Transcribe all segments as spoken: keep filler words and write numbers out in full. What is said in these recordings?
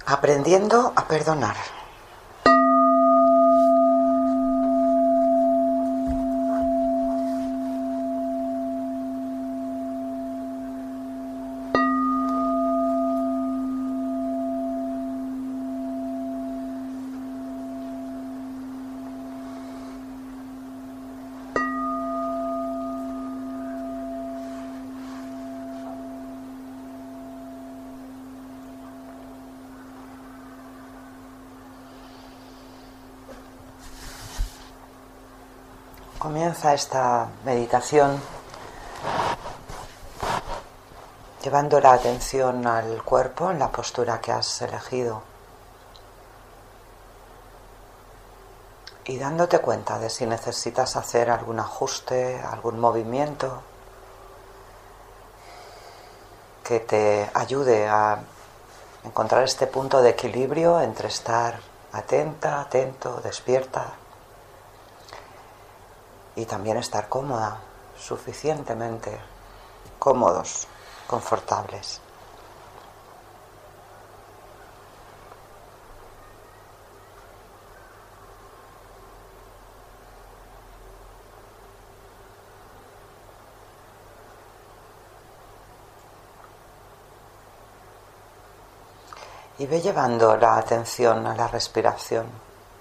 Aprendiendo a perdonar. Comienza esta meditación llevando la atención al cuerpo en la postura que has elegido y dándote cuenta de si necesitas hacer algún ajuste, algún movimiento que te ayude a encontrar este punto de equilibrio entre estar atenta, atento, despierta y también estar cómoda, suficientemente cómodos, confortables. Y ve llevando la atención a la respiración.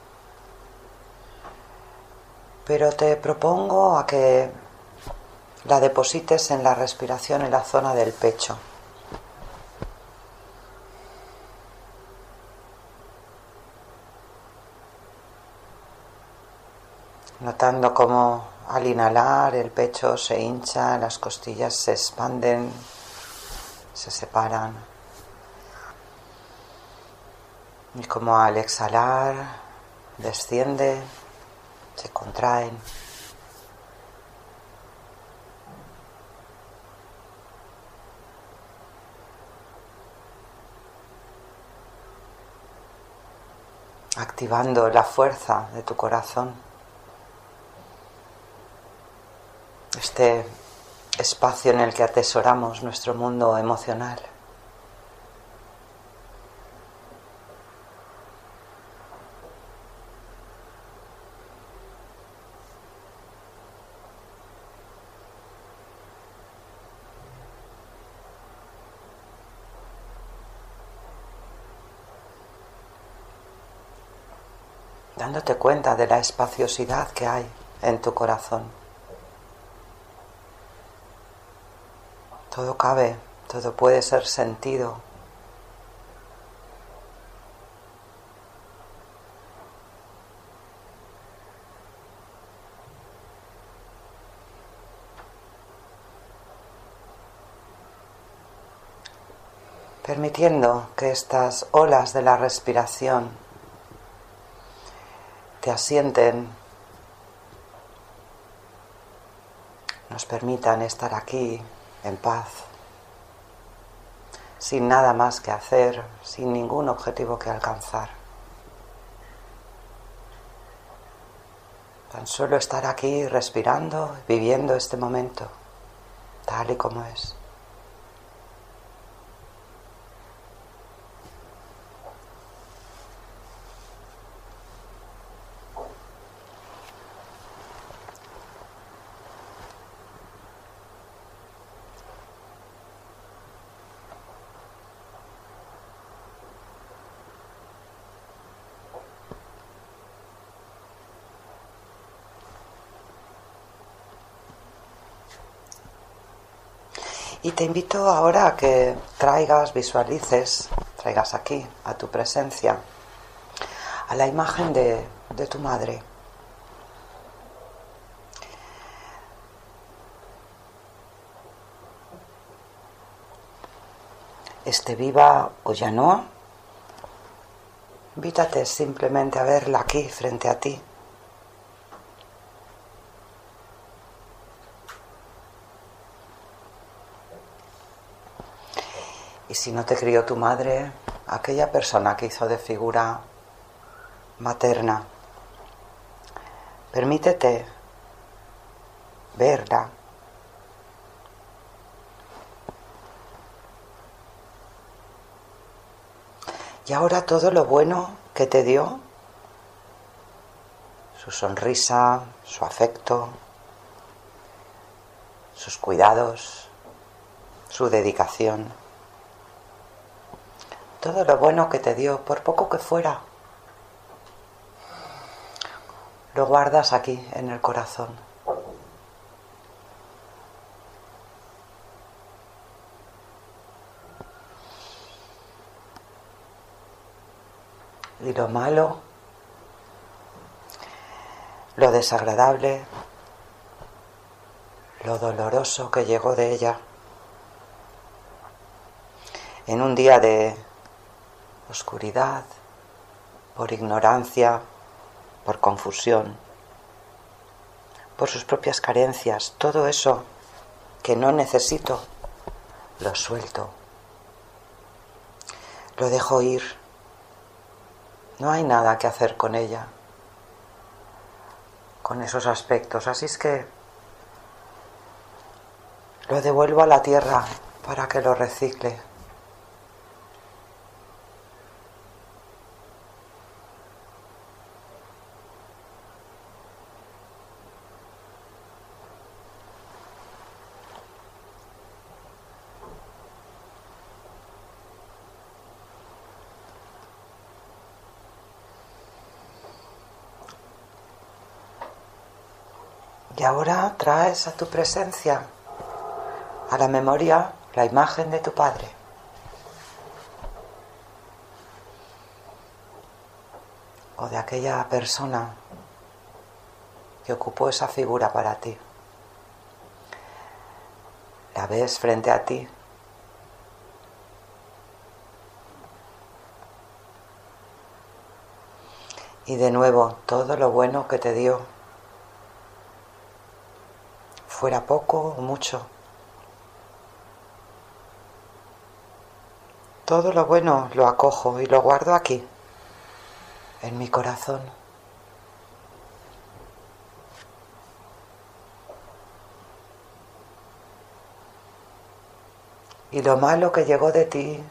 Pero te propongo a que la deposites en la respiración en la zona del pecho. Notando cómo al inhalar el pecho se hincha, las costillas se expanden, se separan. Y como al exhalar desciende, se contraen. Activando la fuerza de tu corazón. Este espacio en el que atesoramos nuestro mundo emocional. Dándote cuenta de la espaciosidad que hay en tu corazón. Todo cabe, todo puede ser sentido. Permitiendo que estas olas de la respiración te asienten, nos permitan estar aquí en paz, sin nada más que hacer, sin ningún objetivo que alcanzar. Tan solo estar aquí respirando, viviendo este momento, tal y como es. Y te invito ahora a que traigas, visualices, traigas aquí, a tu presencia, a la imagen de, de tu madre. Esté viva o ya no, invítate simplemente a verla aquí, frente a ti. Y si no te crió tu madre, aquella persona que hizo de figura materna, permítete verla. Y ahora todo lo bueno que te dio, su sonrisa, su afecto, sus cuidados, su dedicación, todo lo bueno que te dio, por poco que fuera, lo guardas aquí en el corazón. Y lo malo, lo desagradable, lo doloroso que llegó de ella, en un día de oscuridad, por ignorancia, por confusión, por sus propias carencias, todo eso que no necesito, lo suelto, lo dejo ir. No hay nada que hacer con ella, con esos aspectos, así es que lo devuelvo a la tierra para que lo recicle. Y ahora traes a tu presencia, a la memoria, la imagen de tu padre. O de aquella persona que ocupó esa figura para ti. La ves frente a ti. Y de nuevo, todo lo bueno que te dio, fuera poco o mucho, todo lo bueno lo acojo y lo guardo aquí, en mi corazón. Y lo malo que llegó de ti,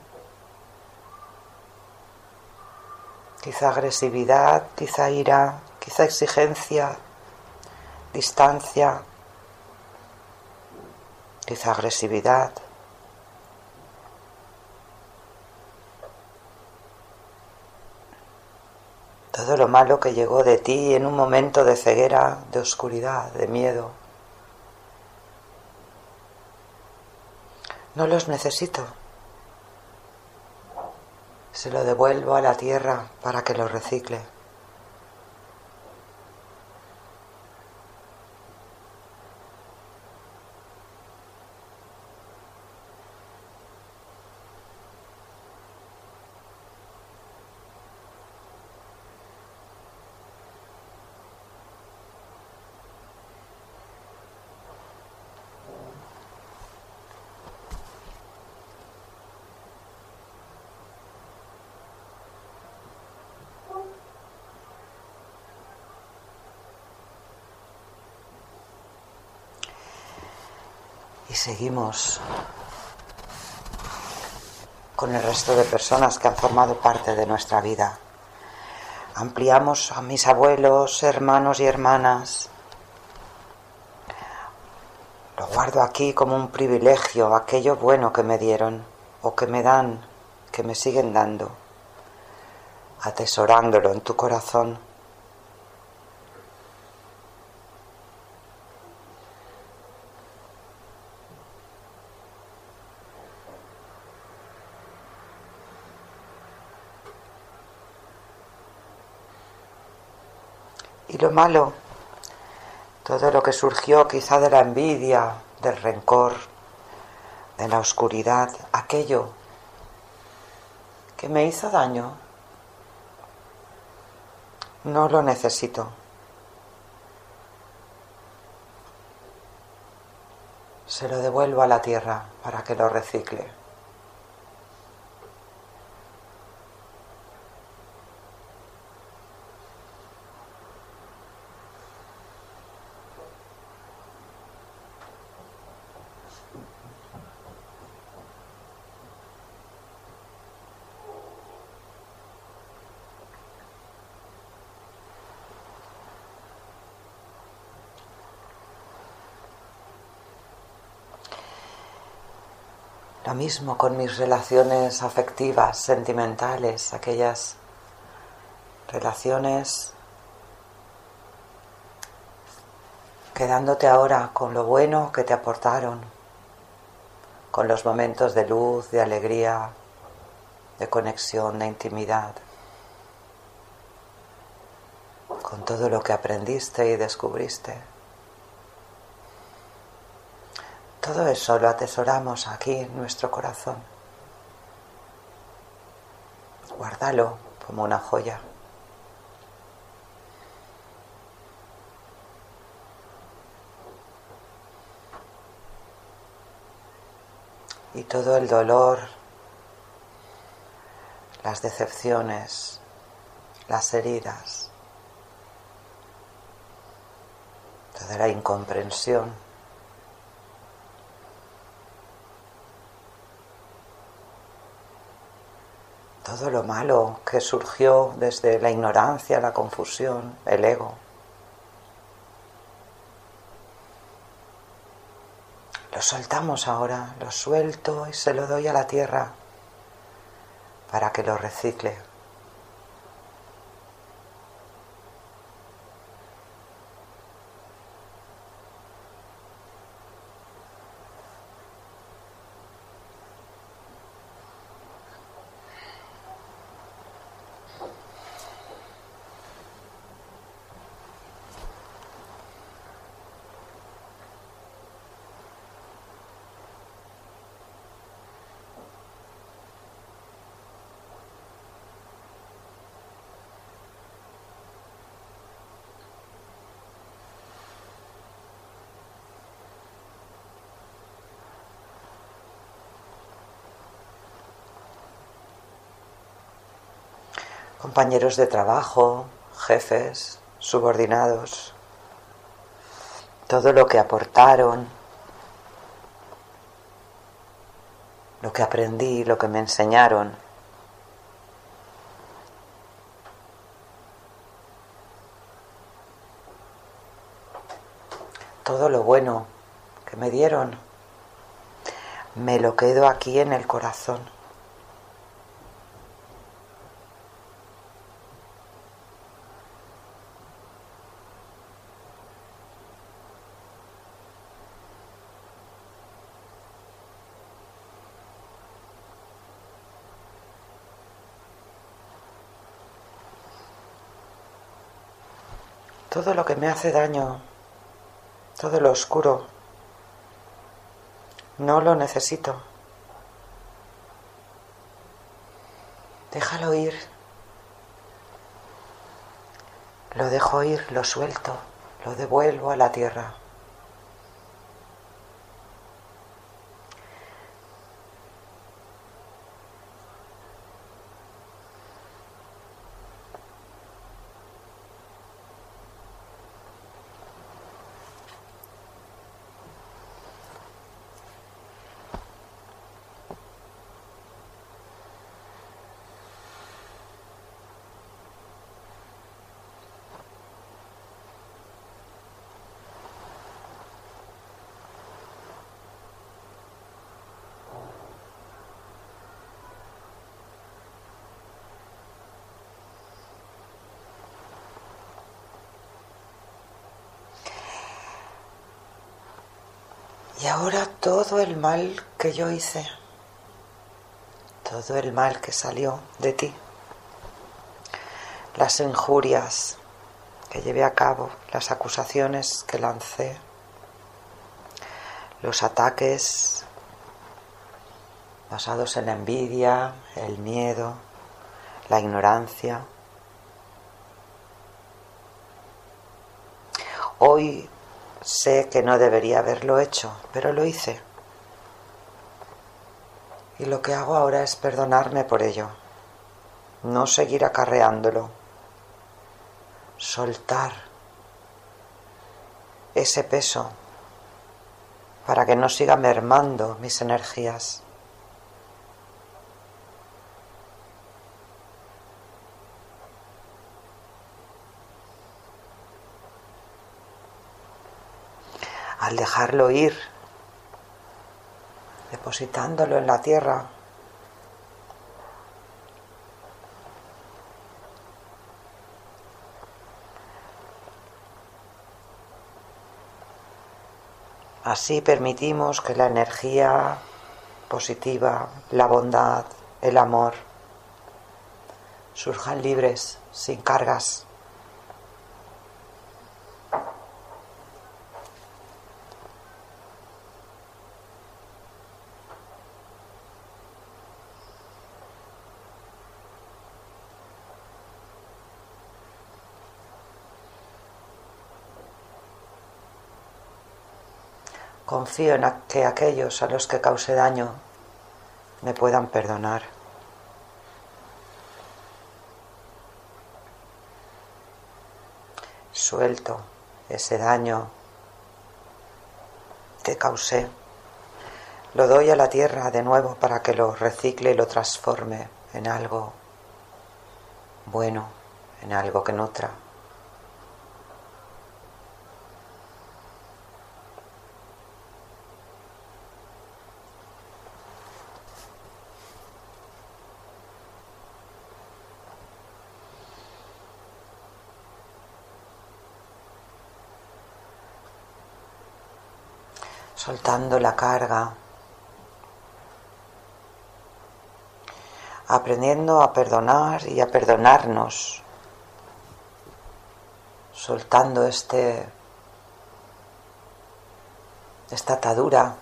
quizá agresividad, quizá ira, quizá exigencia, distancia, quizá agresividad. Todo lo malo que llegó de ti en un momento de ceguera, de oscuridad, de miedo. No los necesito. Se lo devuelvo a la tierra para que lo recicle. Y seguimos con el resto de personas que han formado parte de nuestra vida. Ampliamos a mis abuelos, hermanos y hermanas. Lo guardo aquí como un privilegio, aquello bueno que me dieron o que me dan, que me siguen dando, atesorándolo en tu corazón. Y lo malo, todo lo que surgió quizá de la envidia, del rencor, de la oscuridad, aquello que me hizo daño, no lo necesito. Se lo devuelvo a la tierra para que lo recicle. Lo mismo con mis relaciones afectivas, sentimentales, aquellas relaciones quedándote ahora con lo bueno que te aportaron, con los momentos de luz, de alegría, de conexión, de intimidad, con todo lo que aprendiste y descubriste. Todo eso lo atesoramos aquí en nuestro corazón. Guárdalo como una joya. Y todo el dolor, las decepciones, las heridas, toda la incomprensión, todo lo malo que surgió desde la ignorancia, la confusión, el ego. Lo soltamos ahora, lo suelto y se lo doy a la tierra para que lo recicle. Compañeros de trabajo, jefes, subordinados, todo lo que aportaron, lo que aprendí, lo que me enseñaron. Todo lo bueno que me dieron, me lo quedo aquí en el corazón. Todo lo que me hace daño, todo lo oscuro, no lo necesito. Déjalo ir. Lo dejo ir, lo suelto, lo devuelvo a la tierra. Y ahora todo el mal que yo hice, todo el mal que salió de ti, las injurias que llevé a cabo, las acusaciones que lancé, los ataques basados en la envidia, el miedo, la ignorancia. Hoy sé que no debería haberlo hecho, pero lo hice. Y lo que hago ahora es perdonarme por ello, no seguir acarreándolo, soltar ese peso para que no siga mermando mis energías. Al dejarlo ir, depositándolo en la tierra. Así permitimos que la energía positiva, la bondad, el amor surjan libres, sin cargas. Confío en que aquellos a los que causé daño me puedan perdonar. Suelto ese daño que causé. Lo doy a la tierra de nuevo para que lo recicle y lo transforme en algo bueno, en algo que nutra. Soltando la carga, aprendiendo a perdonar y a perdonarnos, soltando este, esta atadura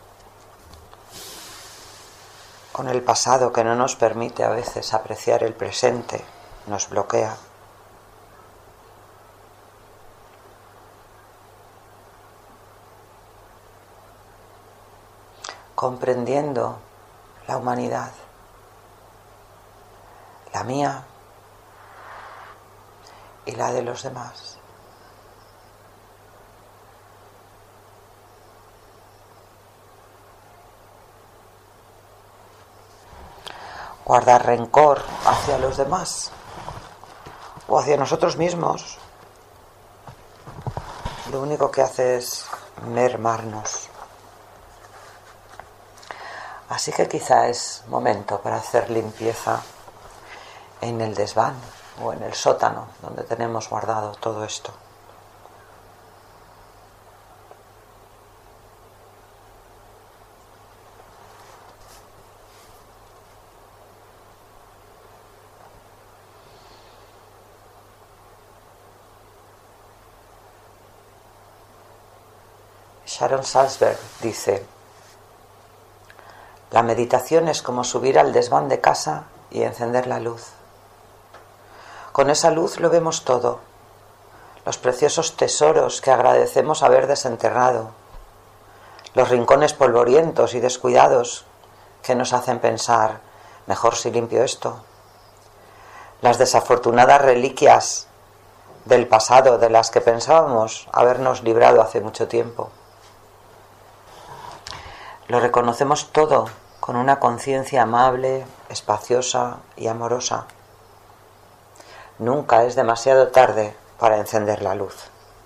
con el pasado que no nos permite a veces apreciar el presente, nos bloquea. Comprendiendo la humanidad, la mía y la de los demás. Guardar rencor hacia los demás o hacia nosotros mismos, lo único que hace es mermarnos. Así que quizá es momento para hacer limpieza en el desván o en el sótano donde tenemos guardado todo esto. Sharon Salzberg dice: la meditación es como subir al desván de casa y encender la luz. Con esa luz lo vemos todo, los preciosos tesoros que agradecemos haber desenterrado, los rincones polvorientos y descuidados que nos hacen pensar, mejor si limpio esto, las desafortunadas reliquias del pasado de las que pensábamos habernos librado hace mucho tiempo. Lo reconocemos todo con una conciencia amable, espaciosa y amorosa. Nunca es demasiado tarde para encender la luz.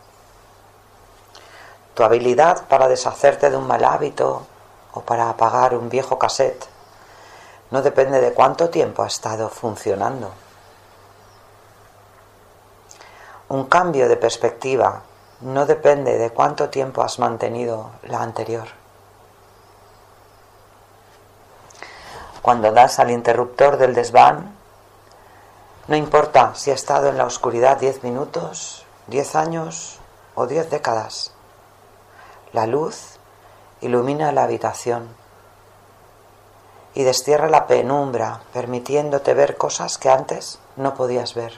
Tu habilidad para deshacerte de un mal hábito o para apagar un viejo cassette no depende de cuánto tiempo ha estado funcionando. Un cambio de perspectiva no depende de cuánto tiempo has mantenido la anterior. Cuando das al interruptor del desván, no importa si ha estado en la oscuridad diez minutos, diez años o diez décadas. La luz ilumina la habitación y destierra la penumbra, permitiéndote ver cosas que antes no podías ver.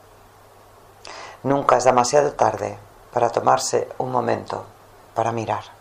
Nunca es demasiado tarde para tomarse un momento para mirar.